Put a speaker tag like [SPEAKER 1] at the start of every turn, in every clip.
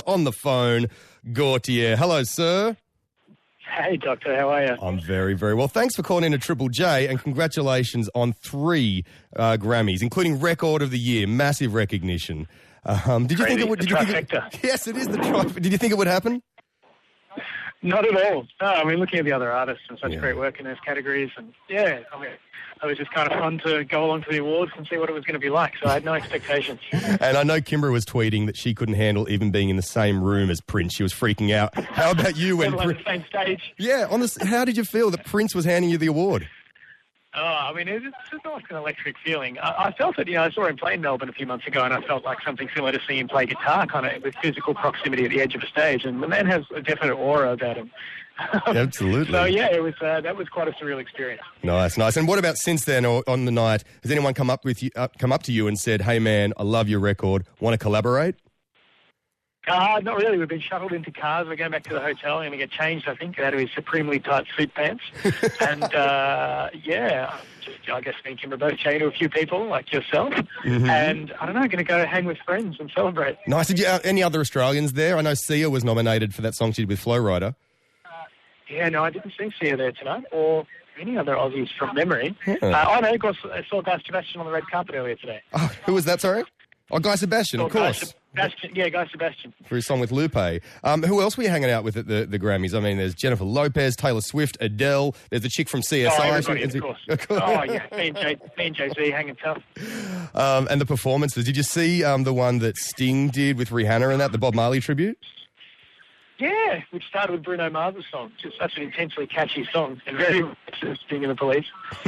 [SPEAKER 1] on the phone, Gautier. Hello, sir.
[SPEAKER 2] Hey, Doctor, how are you?
[SPEAKER 1] I'm very, very well. Thanks for calling in to Triple J, and congratulations on 3 Grammys, including Record of the Year. Massive recognition. Did you think it would? Yes, it is the trifecta. Did you think it would happen?
[SPEAKER 2] Not at all. No, I mean, looking at the other artists and such great work in those categories, and it was just kind of fun to go along to the awards and see what it was going to be like. So I had no expectations.
[SPEAKER 1] And I know Kimbra was tweeting that she couldn't handle even being in the same room as Prince. She was freaking out. How about you when
[SPEAKER 2] on the same stage?
[SPEAKER 1] Yeah, how did you feel that Prince was handing you the award?
[SPEAKER 2] Oh, I mean, it's just like an electric feeling. I felt it, I saw him play in Melbourne a few months ago, and I felt like something similar to seeing him play guitar, kind of with physical proximity at the edge of a stage. And the man has a definite aura about him.
[SPEAKER 1] Absolutely.
[SPEAKER 2] So, it was that was quite a surreal experience.
[SPEAKER 1] Nice. And what about since then, or on the night, has anyone come up to you and said, hey, man, I love your record, want to collaborate?
[SPEAKER 2] Not really. We've been shuttled into cars. We're going back to the hotel. We're going to get changed, I think, out of his supremely tight suit pants. And, I guess me and Kim are both chatting to a few people like yourself. Mm-hmm. And, I don't know, going to go hang with friends and celebrate.
[SPEAKER 1] Nice. Did you any other Australians there? I know Sia was nominated for that song she did with Flo Rida.
[SPEAKER 2] No, I didn't see Sia there tonight, or any other Aussies from memory.
[SPEAKER 1] Yeah.
[SPEAKER 2] I saw Guy Sebastian on the red carpet earlier today.
[SPEAKER 1] Oh, who was that, sorry? Oh, Guy Sebastian, of course.
[SPEAKER 2] Guy Sebastian.
[SPEAKER 1] For his song with Lupe. Who else were you hanging out with at the Grammys? I mean, there's Jennifer Lopez, Taylor Swift, Adele. There's a chick from CSI.
[SPEAKER 2] Oh, everybody, of course. Oh, yeah. Me and Jay-Z hanging tough.
[SPEAKER 1] And the performances. Did you see the one that Sting did with Rihanna and that, the Bob Marley tribute?
[SPEAKER 2] Yeah, which started with Bruno Mars' song, which is such an intensely catchy song and very Sting and the Police.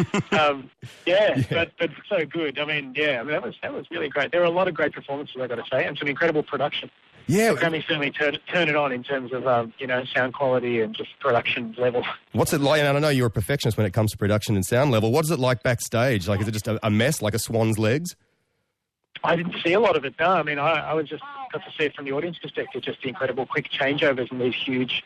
[SPEAKER 2] But so good. I mean, that was really great. There were a lot of great performances, I've got to say, and some incredible production.
[SPEAKER 1] Yeah.
[SPEAKER 2] The Grammy certainly turn it on in terms of, sound quality and just production level.
[SPEAKER 1] What's it like? And I know you're a perfectionist when it comes to production and sound level. What is it like backstage? Like, is it just a mess, like a swan's legs?
[SPEAKER 2] I didn't see a lot of it, no. I mean, I was just got to see it from the audience perspective, just the incredible quick changeovers and these huge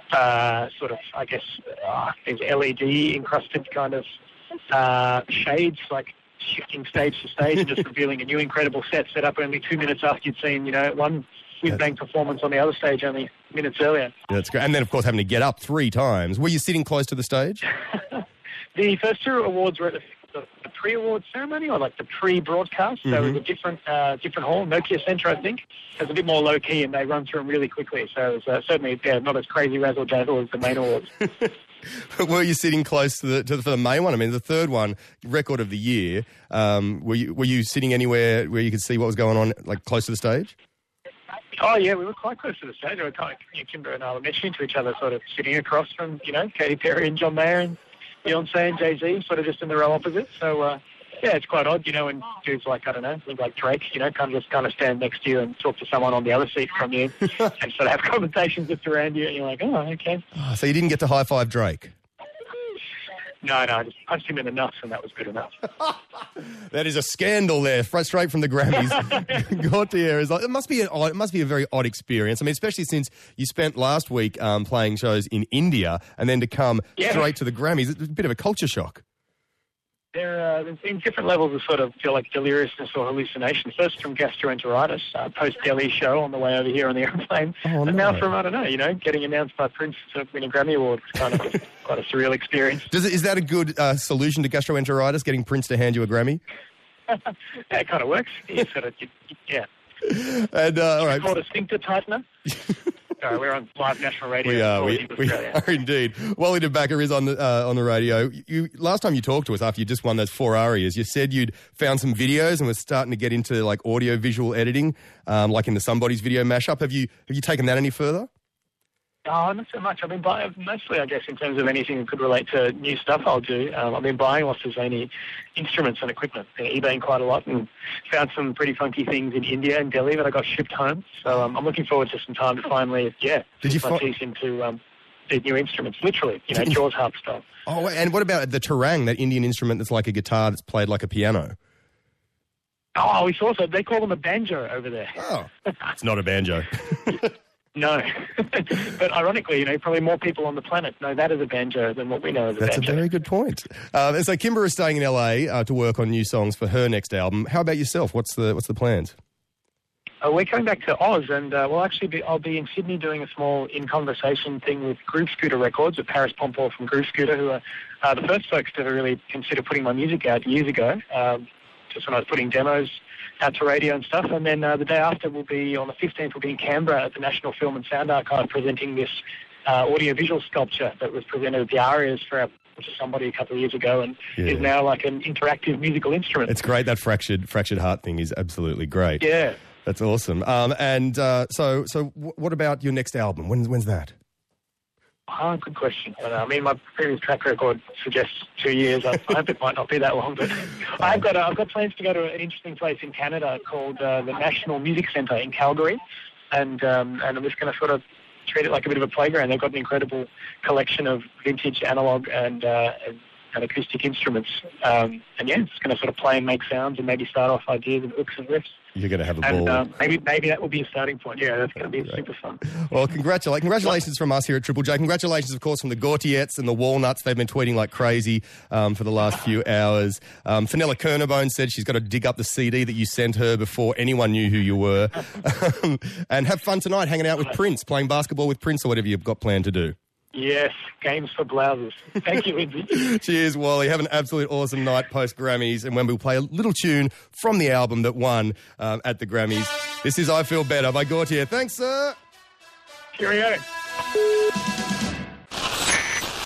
[SPEAKER 2] these LED-encrusted kind of shades, like shifting stage to stage and just revealing a new incredible set up only 2 minutes after you'd seen, one whiz-bang performance on the other stage only minutes earlier.
[SPEAKER 1] That's great. And then, of course, having to get up 3 times. Were you sitting close to the stage?
[SPEAKER 2] The first 2 awards were at the pre-award ceremony, or like the pre-broadcast. So it was a different hall, Nokia Centre, I think. It's a bit more low-key, and they run through them really quickly. So it was certainly not as crazy razzle-dazzle as the main awards.
[SPEAKER 1] Were you sitting close to the main one? I mean, the third one, Record of the Year. Were you sitting anywhere where you could see what was going on, like close to the stage?
[SPEAKER 2] Oh, yeah, we were quite close to the stage. We were kind of, Kimbra and I were mentioning to each other, sort of sitting across from, Katy Perry and John Mayer and Beyonce and Jay-Z, sort of just in the row opposite. So, it's quite odd, when dudes like, I don't know, like Drake, kind of stand next to you and talk to someone on the other seat from you and sort of have conversations just around you, and you're like, oh, okay.
[SPEAKER 1] Oh, so you didn't get to high-five Drake?
[SPEAKER 2] No, I just punched him in the nuts, and that was good enough.
[SPEAKER 1] That is a scandal there, straight from the Grammys. Gautier is like, it must be a very odd experience. I mean, especially since you spent last week playing shows in India, and then to come straight to the Grammys, it's a bit of a culture shock.
[SPEAKER 2] There's been different levels of sort of feel like deliriousness or hallucination. First from gastroenteritis, post-Delhi show on the way over here on the airplane.
[SPEAKER 1] Oh,
[SPEAKER 2] and now from, I don't know, getting announced by Prince to win a Grammy Award. It's kind of quite a surreal experience.
[SPEAKER 1] Is that a good solution to gastroenteritis, getting Prince to hand you a Grammy?
[SPEAKER 2] Yeah, it kind of works. You sort of,
[SPEAKER 1] And, all right.
[SPEAKER 2] It's called a sphincter tightener. Sorry, we're on live national radio.
[SPEAKER 1] We are indeed. Wally De Backer is on the radio. Last time you talked to us after you just won those 4 arias, you said you'd found some videos and was starting to get into like audio visual editing, like in the Somebody's video mashup. Have you taken that any further?
[SPEAKER 2] Oh, not so much. I've been buying, mostly, I guess, in terms of anything that could relate to new stuff I'll do. I've been buying lots of zany instruments and equipment, eBaying quite a lot, and found some pretty funky things in India and Delhi that I got shipped home. So I'm looking forward to some time to finally, dip my teeth into these new instruments, literally, Jaws harp style.
[SPEAKER 1] Oh, and what about the tarang, that Indian instrument that's like a guitar that's played like a piano?
[SPEAKER 2] Oh, we saw so. They call them a banjo over there.
[SPEAKER 1] Oh, it's not a banjo.
[SPEAKER 2] No. But ironically, probably more people on the planet know that as a banjo than what we know as a banjo.
[SPEAKER 1] That's a very good point. So Kimber is staying in LA to work on new songs for her next album. How about yourself? What's the plans?
[SPEAKER 2] We're coming back to Oz, and I'll be in Sydney doing a small In Conversation thing with Groove Scooter Records, with Paris Pompour from Groove Scooter, who are the first folks to ever really consider putting my music out years ago, just when I was putting demos out to radio and stuff. And then the day after, on the 15th, we'll be in Canberra at the National Film and Sound Archive presenting this audiovisual sculpture that was presented at the Arias for somebody a couple of years ago and is now like an interactive musical instrument.
[SPEAKER 1] It's great. That fractured heart thing is absolutely great.
[SPEAKER 2] Yeah.
[SPEAKER 1] That's awesome. So what about your next album? When's that?
[SPEAKER 2] Good question. I mean, my previous track record suggests 2 years. I hope it might not be that long, but I've got plans to go to an interesting place in Canada called the National Music Centre in Calgary, and I'm just going to sort of treat it like a bit of a playground. They've got an incredible collection of vintage analog and acoustic instruments, and just going to sort of play and make sounds and maybe start off ideas and hooks and riffs.
[SPEAKER 1] You're going to have a ball.
[SPEAKER 2] And maybe that will be a starting point. Yeah, that's going to be super fun.
[SPEAKER 1] Well, congratulations from us here at Triple J. Congratulations, of course, from the Gautiettes and the Walnuts. They've been tweeting like crazy for the last few hours. Fenella Kernebone said she's got to dig up the CD that you sent her before anyone knew who you were. And have fun tonight hanging out with Prince, playing basketball with Prince or whatever you've got planned to do.
[SPEAKER 2] Yes, games for blouses. Thank you, Lindsay.
[SPEAKER 1] Cheers, Wally. Have an absolute awesome night post-Grammys. And when we'll play a little tune from the album that won at the Grammys. This is I Feel Better by Gautier. Thanks, sir.
[SPEAKER 2] Cheerio.